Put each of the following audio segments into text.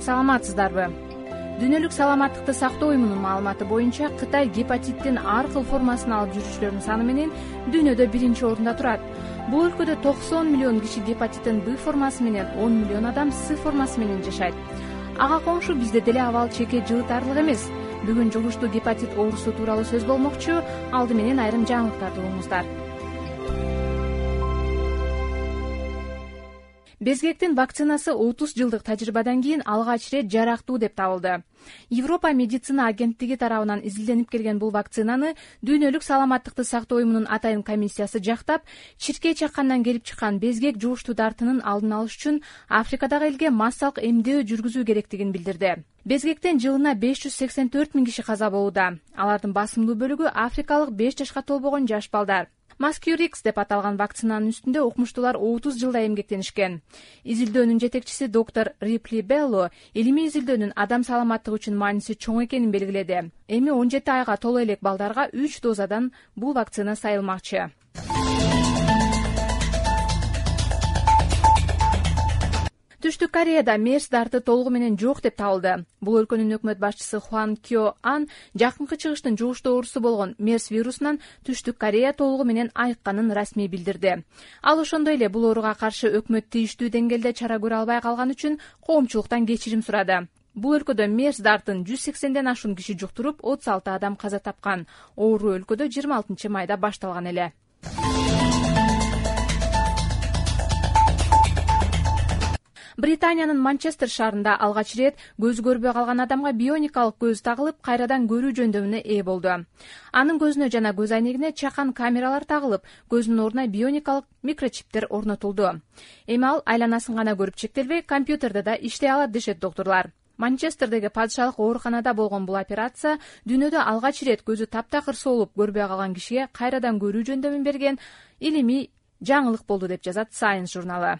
Саламатсыздарбы? Дүйнөлүк саламаттыкты сактоо уюмунун маалыматы боюнча Кытай гепатиттин ар кыл формасын алып жүрүүчүлөрдүн саны менен дүйнөдө биринчи орунда турат. Бул өлкөдө 90 миллион киши гепатиттин Б формасы менен, 10 миллион адам С формасы менен жашайт. Ага коңшу бизде деле абал чеке жылытарлык эмес. Бүгүн жугуштуу гепатит оорусу тууралуу сөз болмокчу. Алды менен айрым жаңылыктарды угуңуздар. Безгектин вакцинасы 30 жылдык тажрыйбадан кийин алгач ирет жарактуу деп табылды. Европа медицина агенттиги тарабынан изилденип келген бул вакцинаны Дүйнөлүк саламаттыкты сактоо уюмунун атайын комиссиясы жактап, чиркей чаккандан келип чыккан безгек жугуштуу дартынын алдын алыш үчүн Африкадагы элге массалык эмдөө жүргүзүү керектигин билдирди. Безгектен жылына 584 миң киши каза болууда. Алардын басымдуу бөлүгү африкалык 5 жашка толбогон жаш балдар. Маскюрикс деп аталган вакцинанын үстүндө окумуштуулар 30 жылда эмгектенишкен. Изилдөөнүн жетекчиси доктор Рипли Белло илимий изилдөөнүн адам саламаттыгы үчүн мааниси чоң экенин белгиледи. Эми 17 айга толо элек балдарга 3 дозадан бул вакцина сайылмакчы. Түштүк Кореяда мерс дарты толугу менен жок деп табылды. Бул өлкөнүн өкмөт башчысы Хван Кё Ан жакынкы чыгыштын жугуштуу оорусу болгон мерс вирусунан Түштүк Корея толугу менен айыкканын расмий билдирди. Ал ошондой эле бул ооруга каршы өкмөт тийиштүү деңгээлде чара көрө албай калган үчүн коомчулуктан кечирим сурады. Бул өлкөдө мерс дартын 180ден ашуун киши жуктуруп, 36 адам каза тапкан. Оору өлкөдө 26 майда башталган эле. Британиянын Манчестер шаарында алгач ирет көзү көрбөй калган адамга бионикалык көз тагылып, кайрадан көрүү жөндөмүнө ээ болду. Анын көзүнө жана көз айнегине чакан камералар тагылып, көзүнүн ордуна бионикалык микрочиптер орнотулду. Эми ал айланасын гана көрүп чектелбей, компьютерде да иштей алат дешет доктурлар. Манчестердеги падышалык ооруканада болгон бул операция дүйнөдө алгач ирет көзү таптакыр соолуп көрбөй калган кишиге кайрадан көрүү жөндөмүн берген илимий жаңылык болду деп жазат Science журналы.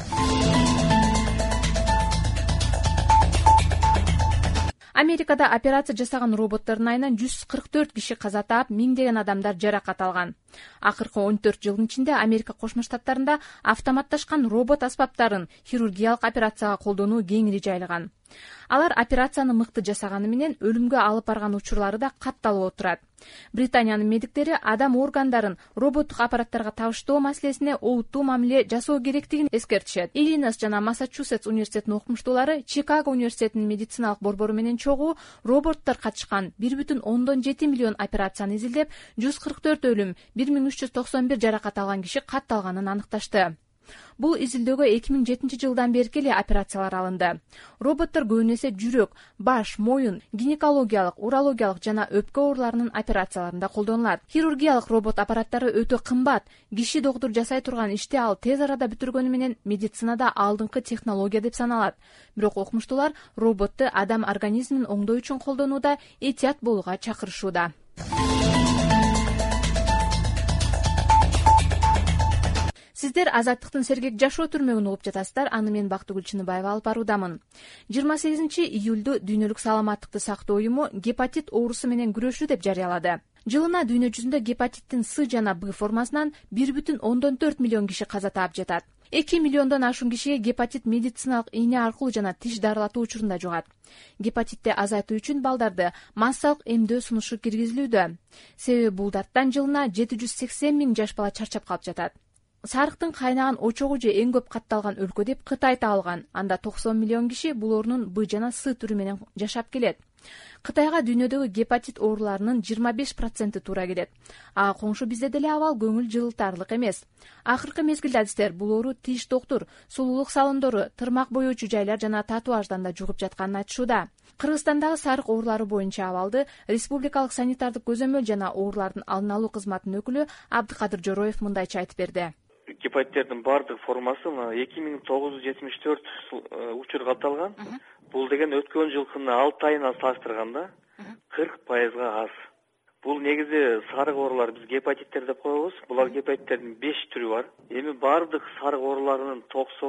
Америкада операция жасаган роботтордун айынан 144 киши каза таап, миңдеген адамдар жаракат алган. Акыркы 14 жылдын ичинде Америка Кошмо Штаттарында автоматташкан робот аспаптарын хирургиялык операцияга колдонуу кеңири жайылган. Алар операцияны мыкты жасаганы менен өлүмгө алып барган учурлары да катталып отурат. Британиянын медиктери адам органдарын роботтук аппараттарга табыштоо маселесине олуттуу мамиле жасоо керектигин эскертишет. Иллинойс жана Массачусетс университетинин окумуштуулары Чикаго университетинин медициналык борбору менен чогуу роботтор катышкан 1,7 миллион операцияны изилдеп, 144 өлүм, 1391 жаракат алган киши катталганын аныкташты. Бул изилдөөгө 2007 жылдан берки эле операциялар алынды. Роботтор көбүн эсе жүрөк, баш, моюн, гинекологиялык, урологиялык жана өпкө ооруларынын операцияларында колдонулат. Хирургиялык робот аппараттары өтө кымбат. Киши доктур жасай турган ишти ал тез арада бүтүргөнү менен медицинада алдыңкы технология деп саналат. Бирок окумуштуулар роботту адам организмин оңдоо үчүн колдонууда этият болууга чакырышууда. Сиздер Азаттыктын сергек жашоо түрмөгүн угуп жатасыздар. Аны мен Бактыгүл Чыныбаева алып баруудамын. 28 июлду Дүйнөлүк саламаттыкты сактоо уюму гепатит оорусу менен күрөшүү деп жарыялады. Жылына дүйнө жүзүндө гепатиттин С жана Б формасынан 1,4 миллион киши каза таап жатат. 2 миллиондон ашуун кишиге гепатит медициналык ийне аркылуу жана тиш дарылатуу учурунда жугат. Гепатитти азайтуу үчүн балдарды массалык эмдөө сунушу киргизилүүдө. Себеби бул дарттан жылына 780 миң жаш бала чарчап калып жатат. Сарыктын кайнаган очогу же эң көп катталган өлкө деп Кытай табылган. Анда 90 миллион киши бул оорунун Б жана С түрү менен жашап келет. Кытайга дүйнөдөгү гепатит ооруларынын 25% туура келет. Ага коңшу бизде деле абал көңүл жылытарлык эмес. Акыркы мезгилде адистер бул оору тиш доктур, сулуулук салондору, тырмак боечу жайлар жана татуаждан да жугуп жатканын айтышууда. Кыргызстандагы сарык оорулары боюнча абалды Республикалык санитардык көзөмөл жана оорулардын алдын алуу кызматынын өкүлү Абдыкадыр Жороев мындайча айтып берди. Гепатиттердин бардык формасы 2974 учур катталган. Бул деген өткөн жылкынын 6 айына салыштырганда 40%га аз. Бул негизи сарык оорулар биз гепатиттер деп коебуз. Булар гепатиттердин 5 түрү бар. Эми бардык сарык ооруларынын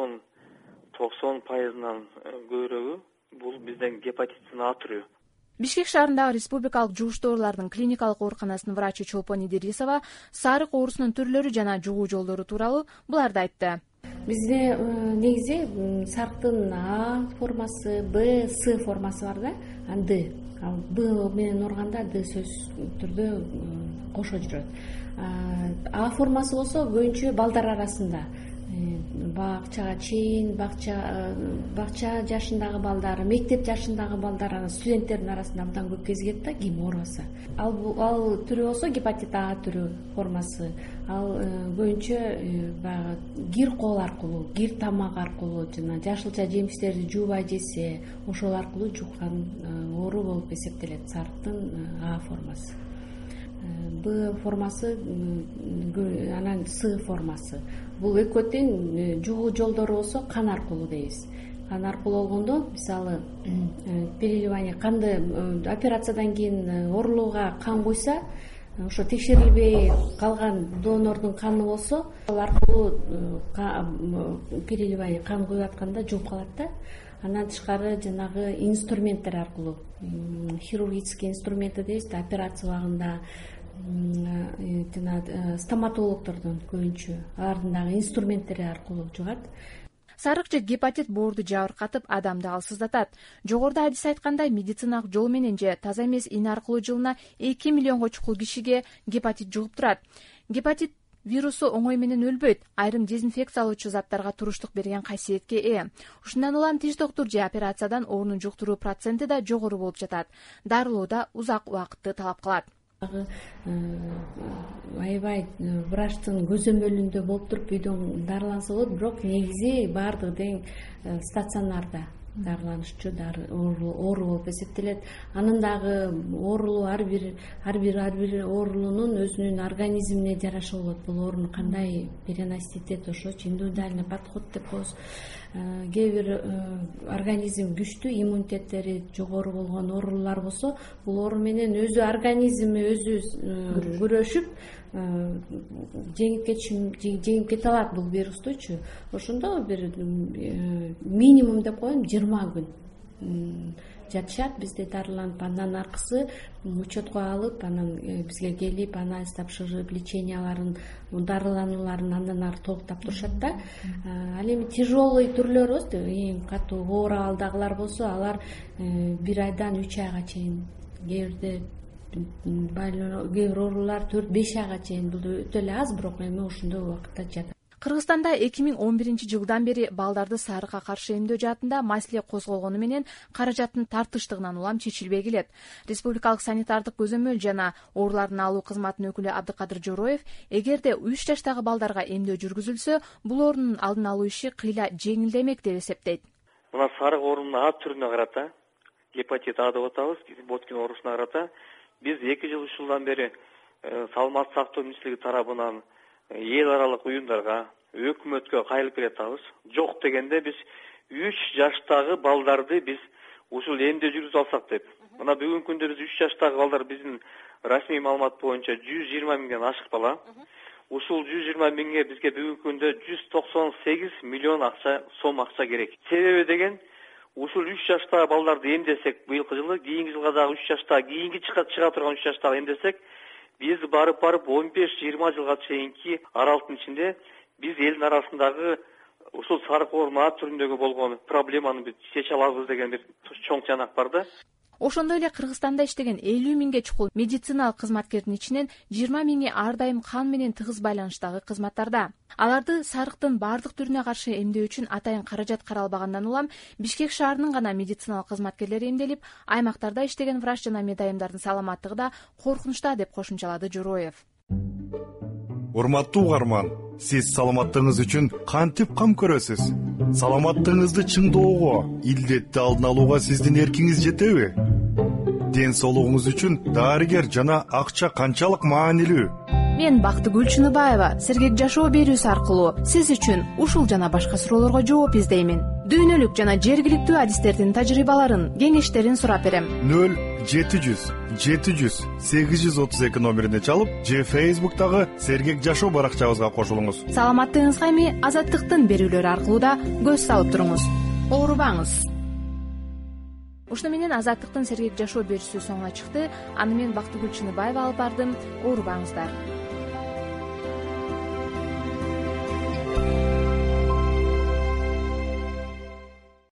90%нан көбүрөгү бул бизден гепатиттин А түрү. Бишкек шаарындагы республикалык жугуштуу оорулардын клиникалык ооруканасынын врачы Чолпон Идирисова сарык оорусунун түрлөрү жана жугуу жолдору тууралуу буларды айтты. Бизде негизи сарыктын А формасы, Б, С формасы бар да, Д. Ал Б менен ооруганда Д сөзсүз түрдө кошо жүрөт. А формасы болсо көбүнчө балдар арасында бакчага чейин, бакча жашындагы балдар, мектеп жашындагы балдар, студенттердин арасында абдан көп кезигет да ким оорубаса. Ал түрү болсо гепатит А түрү формасы. Ал көбүнчө баягы кир кол аркылуу, кир тамак аркылуу жана жашылча жемиштерди жуубай жесе, ошол аркылуу жуккан оору болуп эсептелет сарыктын А формасы. Б формасы, анан С формасы. Бул экөө тең жугуу жолдору болсо кан аркылуу дейбиз. Кан аркылуу болгондо, мисалы, переливание канды операциядан кийин оорулууга кан куйса, ошо текшерилбей калган донордун каны болсо, ал аркылуу переливание кан куюп атканда жугуп калат да. Андан тышкары жанагы инструменттер аркылуу, хирургический инструменты дейбиз да, операция убагында жана стоматологдордун көбүнчө алардын дагы инструменттери аркылуу жугат. Сарык же гепатит боорду жабыркатып, адамды алсыздатат. Жогоруда адис айткандай, медициналык жол менен же таза эмес ин аркылуу жылына 2 миллионго чукул кишиге гепатит жугуп турат. Гепатит вирусу оңой менен өлбөйт, айрым дезинфекциялоочу заттарга туруштук берген касиетке ээ. Ушундан улам тиш доктур же операциядан ооруну жуктуруу проценти да жогору болуп жатат. Дарылоо да узак убакытты талап кылат. Аябай врачтын көзөмөлүндө болуп туруп үйдөн дарыланса болот, бирок негизи баардыгы тең стационарда дарыланышчу оору болуп эсептелет. Анын дагы оорулуу ар бир оорулуунун өзүнүн организмине жараша болот. Бул оорууну кандай переносить этет, ошочу индивидуальный подход деп коебуз. Кээ бир организм күчтүү, иммунитеттери жогору болгон оорулар болсо, бул оору менен өзү организми өзү күрөшүп жеңип кете алат бул вирустучу. Ошондо бир минимум деп коем 20 күн жатышат бизде дарыланып, андан аркысы учетко алып, анан бизге келип, анализ тапшырып, леченияларын, дарыланууларын андан ары толуктап турушат да. Ал эми тяжелый түрлөрү болсо, эң катуу оор абалдагылар болсо, алар 1 айдан 3 айга чейин, кээ бир оорулар 4-5 айга чейин, бул өтө эле аз, бирок эми ошондой убакытта жатат. Кыргызстанда 2011 жылдан бери балдарды сарыкка каршы эмдөө жаатында маселе козголгону менен каражаттын тартыштыгынан улам чечилбей келет. Республикалык санитардык көзөмөл жана оорулардын алуу кызматынын өкүлү Абдыкадыр Жороев, эгерде 3 жаштагы балдарга эмдөө жүргүзүлсө, бул оорунун алдын алуу иши кыйла жеңилдемек деп эсептейт. Мына сарык оорунун А түрүнө карата, гепатит А деп атабыз, Боткин оорусуна карата биз 2 жыл 3 жылдан бери саламаттык сактоо министрлиги тарабынан эл аралык уюмдарга, өкмөткө кайрылып келатабыз. Жок дегенде биз 3 жаштагы балдарды биз ушул эмдөө жүргүзүп алсак деп. Мына бүгүнкү күндө биз 3 жаштагы балдар биздин расмий маалымат боюнча 120 миңден ашык бала. Ушул 120 миңге бизге бүгүнкү күндө 198 миллион сом акча керек. Себеби деген ушул 3 жаштагы балдарды эмдесек быйылкы жылы, кийинки жылга дагы 3 жаштагы, кийинки чыга турган 3 жаштагы эмдесек, биз барып 15-20 жылга чейинки аралыктын ичинде биз элдин арасындагы ушул сарык оорунун А түрүндөгү болгон проблеманы биз чече алабыз деген бир чоң чанак бар да. Ошондой эле Кыргызстанда иштеген 50 миңге чукул медициналык кызматкердин ичинен 20 миңи ар дайым кан менен тыгыз байланыштагы кызматтарда. Аларды сарыктын бардык түрүнө каршы эмдөө үчүн атайын каражат каралбагандан улам Бишкек шаарынын гана медициналык кызматкерлери эмделип, аймактарда иштеген врач жана медайымдардын саламаттыгы да коркунучта деп кошумчалады Жороев. Урматтуу угарман, сиз саламаттыгыңыз үчүн кантип кам көрөсүз? Саламаттыгыңызды чыңдоого, илдетти алдын алууга сиздин эркиңиз жетеби? Ден соолугуңуз үчүн дарыгер жана акча канчалык маанилүү? Мен Бактыгүл Чыныбаева Сергек жашоо берүүсү аркылуу сиз үчүн ушул жана башка суроолорго жооп издеймин. Дүйнөлүк жана жергиликтүү адистердин тажрыйбаларын, кеңештерин сурап берем. 0-700-832 номерине чалып, же Facebook'тагы Сергек жашоо баракчабызга кошулуңуз. Саламаттыгыңызга эми Азаттыктын берүүлөрү аркылуу да көз салып туруңуз. Оорубаңыз. Ушуну менен Азаттыктын Сергек жашоо берүүсү соңуна чыкты. Аны мен Бактыгүл Чыныбаева алып бардым. Оорубаңыздар.